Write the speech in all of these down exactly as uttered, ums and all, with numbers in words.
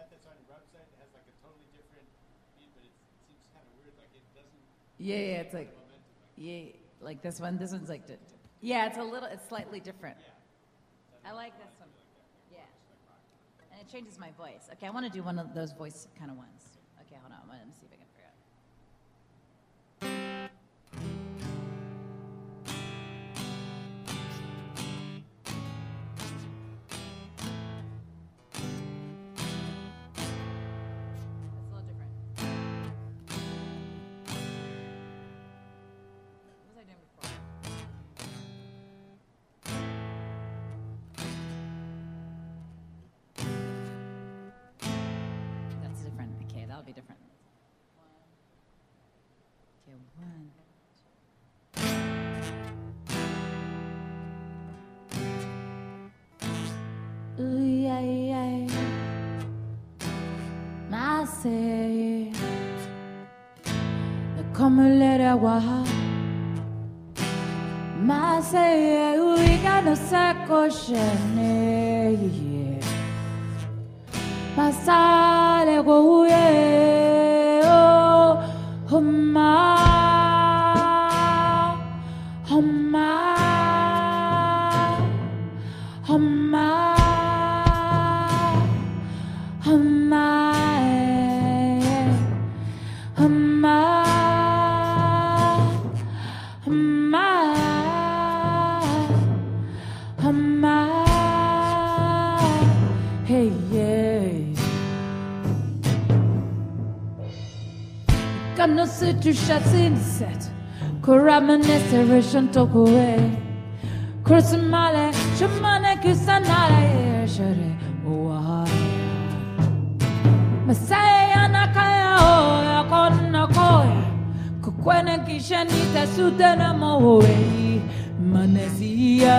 that that's on your website has like a totally different beat, but it seems kind of weird. Like it doesn't. Yeah, yeah, it's like, yeah, like this one. This one's like, yeah, it's a little, it's slightly different. I like this one. Yeah, and it changes my voice. Okay, I want to do one of those voice kind of ones. Okay, hold on. Let me see if I can figure it out. Be different. Okay, one. Ooh, yeah, yeah. I say, come and let it walk. I say, we got no second, yeah. Pasale go away, oh, oh my, oh my, oh my, oh my, oh my, oh my, oh my, hey yeah. Kana situ shatsin set Kuramane serishan tokuwe Kursimale Shumane kusanale Shere Uwahaya Masaya nakaya Oya kona koya Kukwene kishanita Sudana mowe Manesia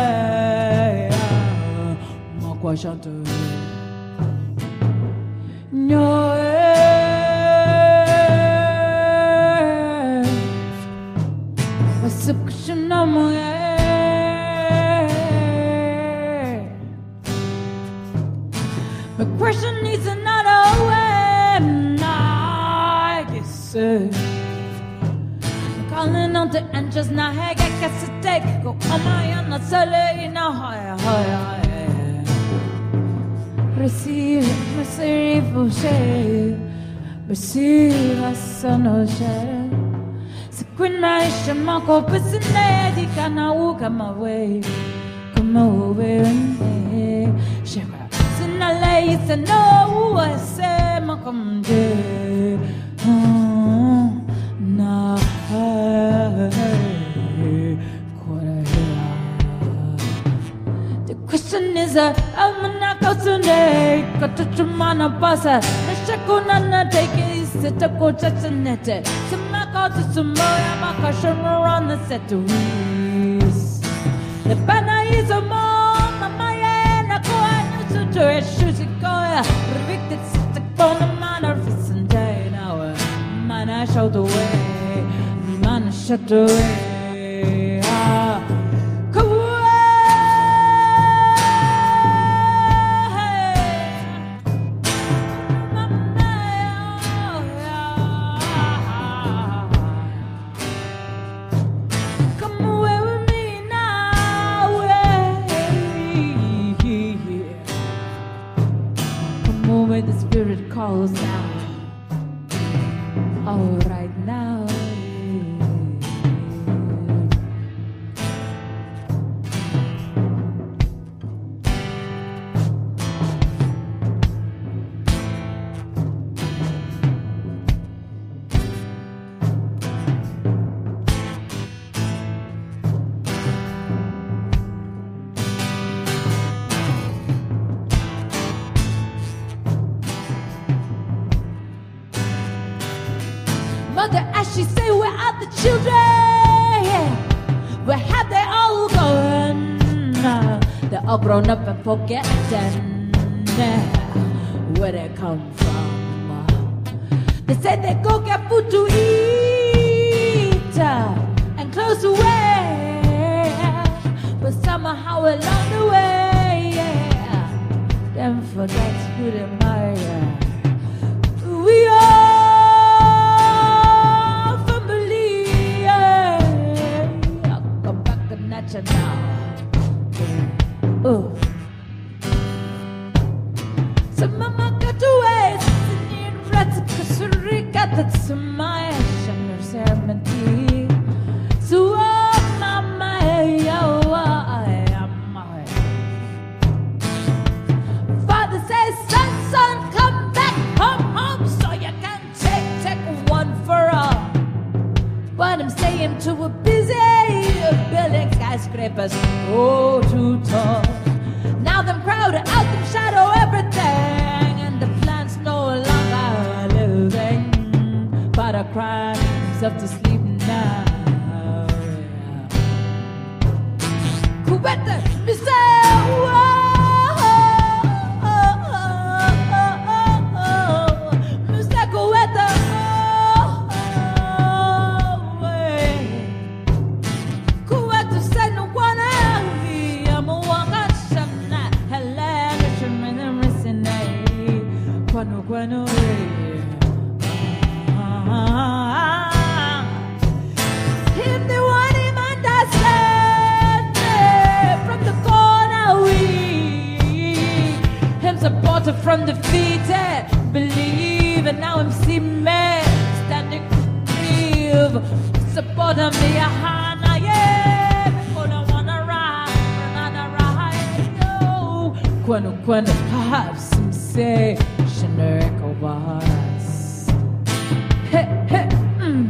Makwa shante Nyoe My question needs another way. I guess calling on the angels now. I guess to take go on my own. Not selling now. Higher, higher, higher. Receive, receive, receive, receive a son of share. Queen Maisha Mako Pissinadi Kana come away, come away, Shara Sinale, it's a no, I say, Macum de Na The question is a Amanako Sunday, Katuchumana Pasa, the Shakunana take it, set a coach at the net. To Samoya Makashama on the set to Reese. The banner is a mom, Maya, Nakoa, to do it, shoot it, Goya, predicted sick on the manner of his day now. Man, I showed the way, man, I shut the way. Ah, come away. The spirit calls now. All right now. Mother, as she say, where are the children? Where have they all gone? They're all grown up and forgotten where they come from. They said they go get food to eat and clothes to wear, but somehow along the way, yeah, them forget who they marry. went away. Ah, him the one him understand from the corner we him supporter from defeated believe and now him see me standing grieve support him me a hana yeah gonna wanna ride another ride no quando quando perhaps some say Shaneric over us hey hey mm.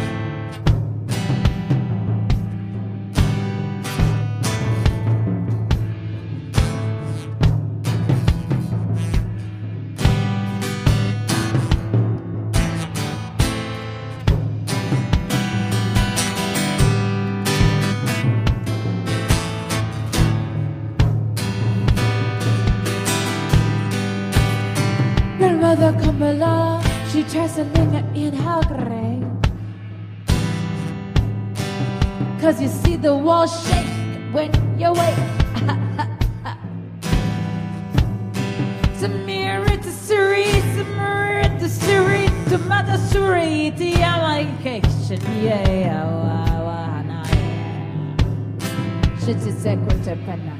Grandmother come along, she tries to linger in her grave. Cause you see the wall shake when you wake. Samira to Suri, Samira to Suri, to Mother Suri, to Yamacation, yeah, wow, wow, nah, yeah. Shit's a secretary, penna.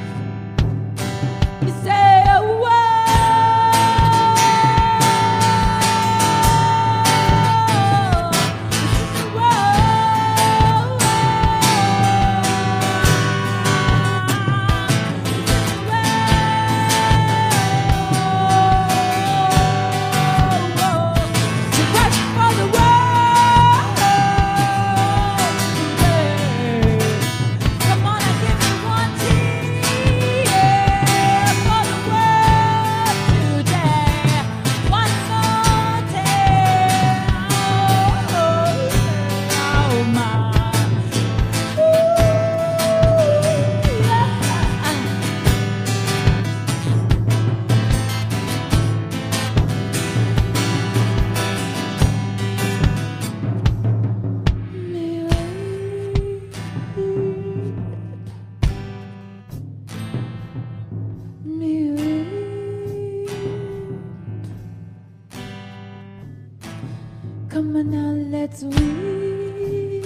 You say, oh, wow. Come on now, let's weep.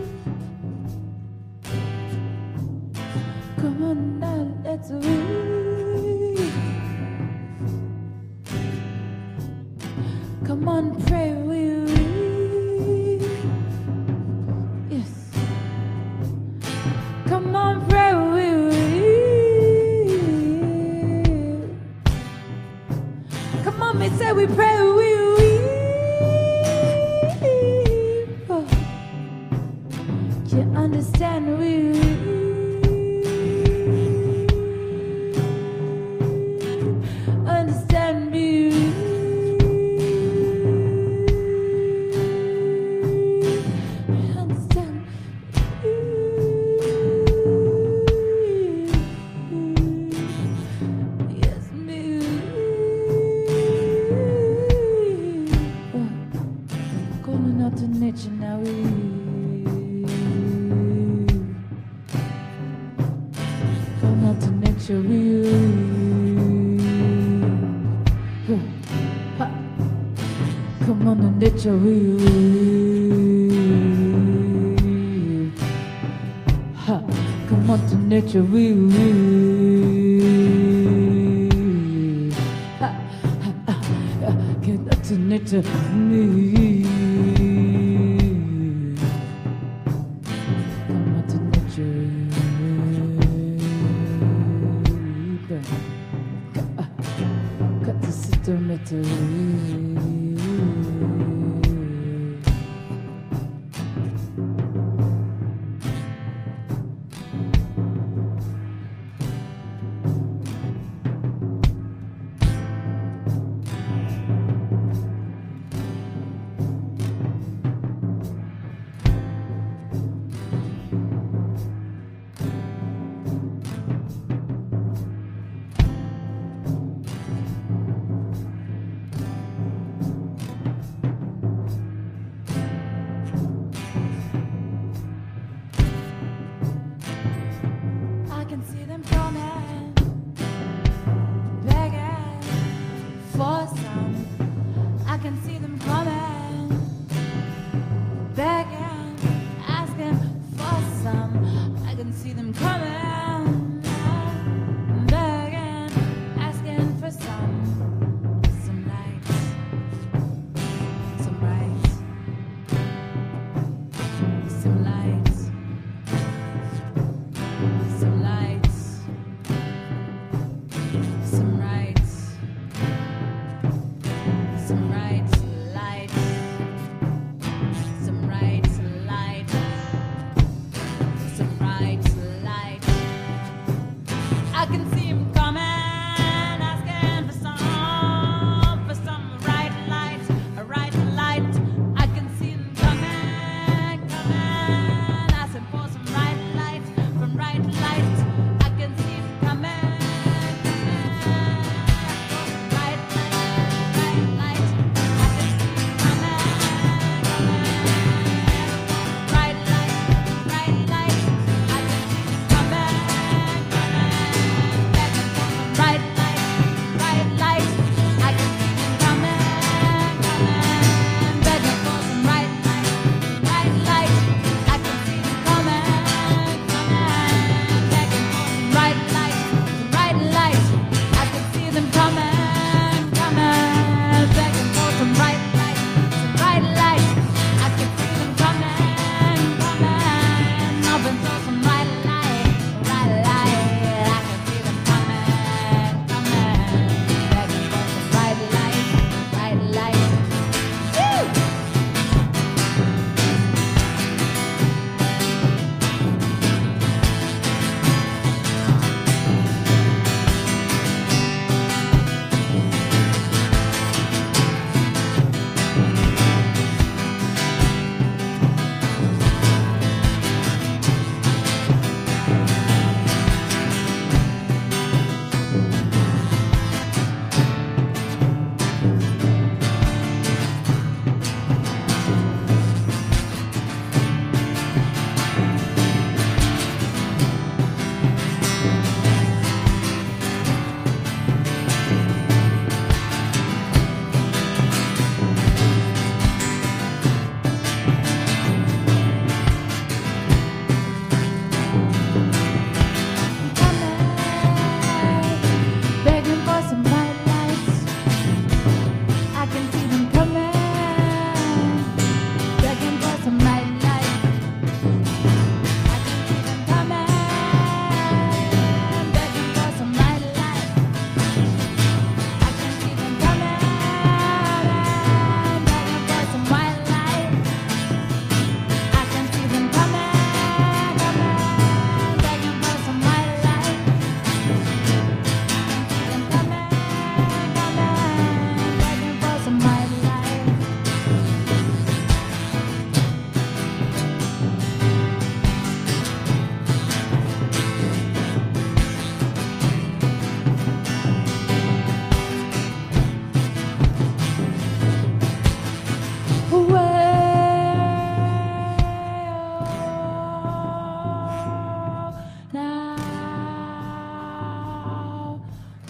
Come on now, let's weep. Come on, pray, we weep. Yes. Come on, pray, we weep. Come on, me say we pray, we weep. You understand we understand me understand yes me going out to nature now we not to nature we come on to nature we come on to nature we get up to nature me come on to nature cut the system at the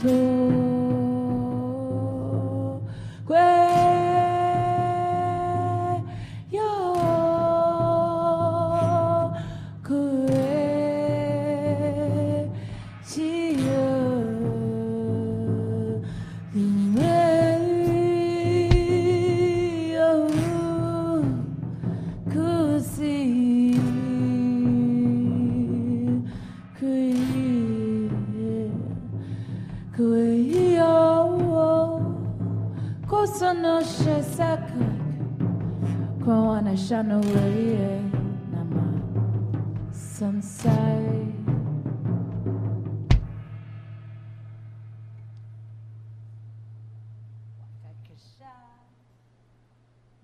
Shano Sunshine.